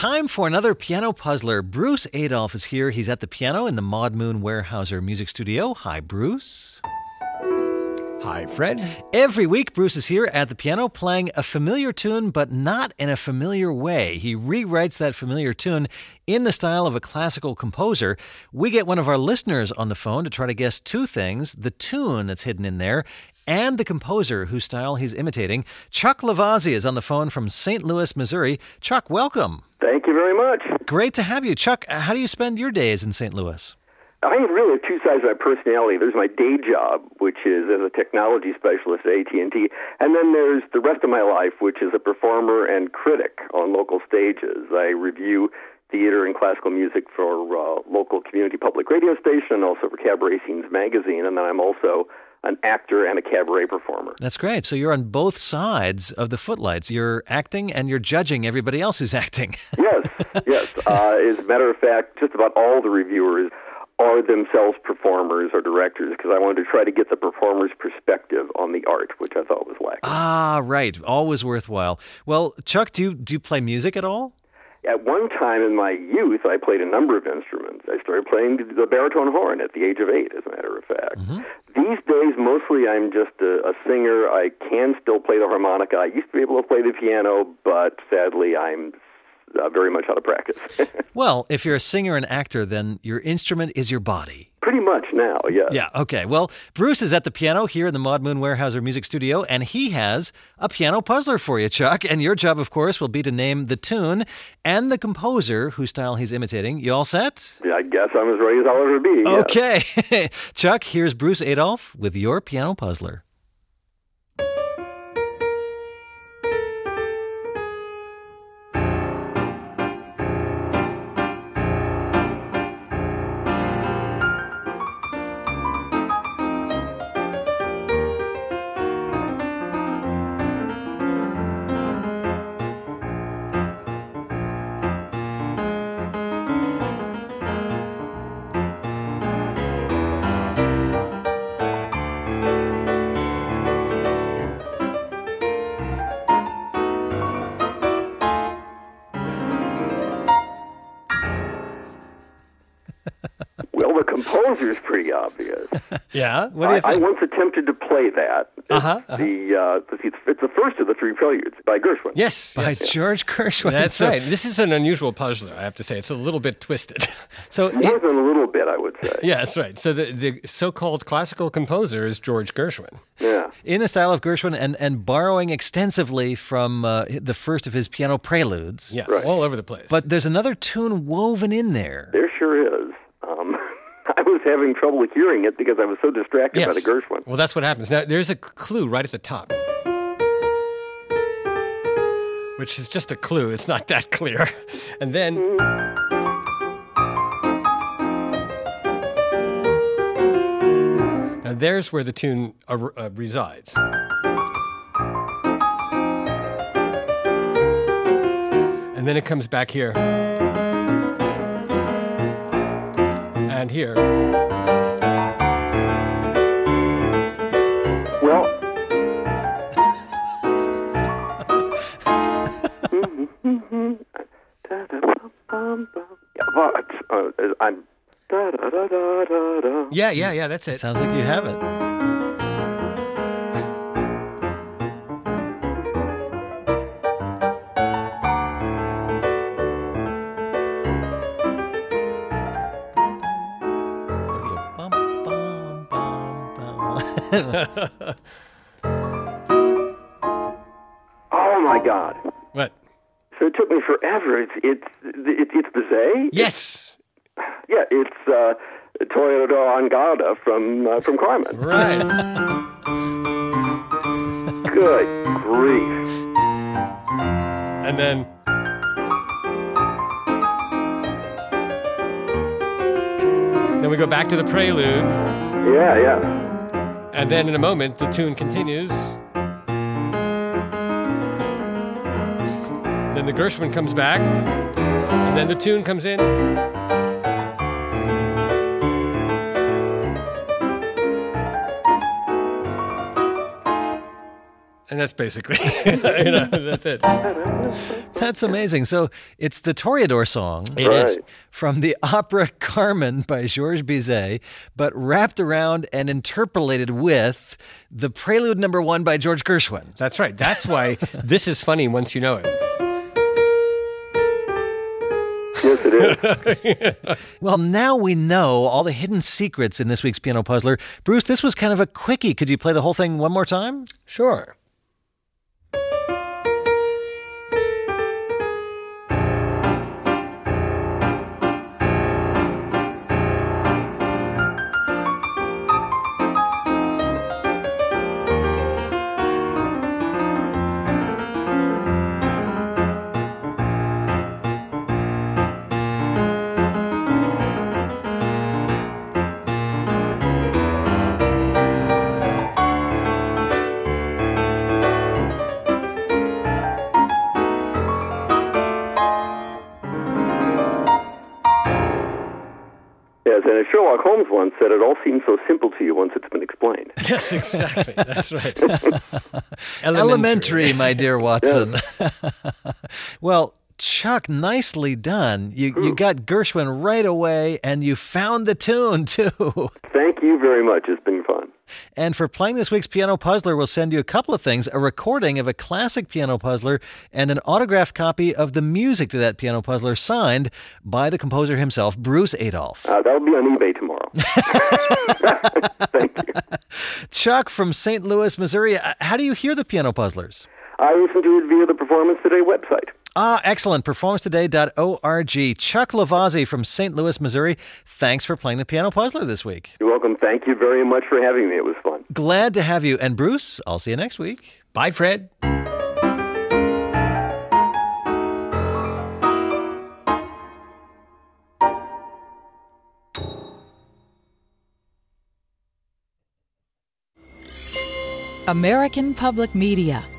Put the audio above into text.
time for another piano puzzler. Bruce Adolphe is here. He's at the piano in the Maud Moon Weyerhaeuser Music Studio. Hi, Bruce. Hi, Fred. Every week, Bruce is here at the piano playing a familiar tune, but not in a familiar way. He rewrites that familiar tune in the style of a classical composer. We get one of our listeners on the phone to try to guess two things: the tune that's hidden in there and the composer whose style he's imitating. Chuck Lavazzi is on the phone from St. Louis, Missouri. Chuck, welcome. Thank you very much. Great to have you. Chuck, how do you spend your days in St. Louis? I really have two sides of my personality. There's my day job, which is as a technology specialist at AT&T, and then there's the rest of my life, which is a performer and critic on local stages. I review theater and classical music for local community public radio station, and also for Cabaret Scenes magazine, and then I'm also an actor and a cabaret performer. That's great. So you're on both sides of the footlights. You're acting and you're judging everybody else who's acting. Yes. As a matter of fact, just about all the reviewers are themselves performers or directors, because I wanted to try to get the performer's perspective on the art, which I thought was lacking. Ah, right. Always worthwhile. Well, Chuck, do you play music at all? At one time in my youth, I played a number of instruments. I started playing the baritone horn at the age of 8, as a matter of fact. Mm-hmm. These days, mostly I'm just a singer. I can still play the harmonica. I used to be able to play the piano, but sadly I'm very much out of practice. Well, if you're a singer and actor, then your instrument is your body. Pretty much now, yes. Yeah, okay. Well, Bruce is at the piano here in the Maud Moon Weyerhaeuser Music Studio, and he has a piano puzzler for you, Chuck. And your job, of course, will be to name the tune and the composer whose style he's imitating. You all set? Yeah, I guess I'm as ready as I'll ever be. Okay. Chuck, here's Bruce Adolphe with your piano puzzler. Well, the composer's pretty obvious. Yeah? What do you think? I once attempted to play that. It's the first of the three preludes by Gershwin. Yes. By George Gershwin. That's right. This is an unusual puzzler, I have to say. It's a little bit twisted. So More than a little bit, I would say. Yeah, that's right. So the so-called classical composer is George Gershwin. Yeah. in the style of Gershwin and borrowing extensively from the first of his piano preludes. Yeah, Right. all over the place. But there's another tune woven in there. There sure is. I was having trouble hearing it because I was so distracted by the Gershwin. Well, that's what happens. Now, there's a clue right at the top, which is just a clue. It's not that clear. And then... Now, there's where the tune resides. And then it comes back here. And here. Well, I'm. Yeah, that's it. Sounds like you have it. Oh my God! What? So it took me forever. It's Bizet. Yes. Yeah, it's Toreador Angada from Carmen. Right. Good grief! And then... Then we go back to the prelude. Yeah. And then in a moment, the tune continues. Then the Gershwin comes back. And then the tune comes in. And that's basically, that's it. That's amazing. So it's the Toreador song. It is. From the opera Carmen by Georges Bizet, but wrapped around and interpolated with the Prelude No. 1 by George Gershwin. That's right. That's why this is funny once you know it. Yes, it is. Well, now we know all the hidden secrets in this week's Piano Puzzler. Bruce, this was kind of a quickie. Could you play the whole thing one more time? Sure. Yes, and as Sherlock Holmes once said, it all seems so simple to you once it's been explained. Yes, exactly. That's right. Elementary, my dear Watson. Well, Chuck, nicely done. You got Gershwin right away, and you found the tune, too. Thank you very much. It's been fun. And for playing this week's Piano Puzzler, we'll send you a couple of things, a recording of a classic Piano Puzzler and an autographed copy of the music to that Piano Puzzler signed by the composer himself, Bruce Adolphe. That'll be on eBay tomorrow. Thank you. Chuck from St. Louis, Missouri, how do you hear the Piano Puzzlers? I listen to it via the Performance Today website. Excellent. PerformanceToday.org. Chuck Lavazzi from St. Louis, Missouri. Thanks for playing the Piano Puzzler this week. You're welcome. Thank you very much for having me. It was fun. Glad to have you. And Bruce, I'll see you next week. Bye, Fred. American Public Media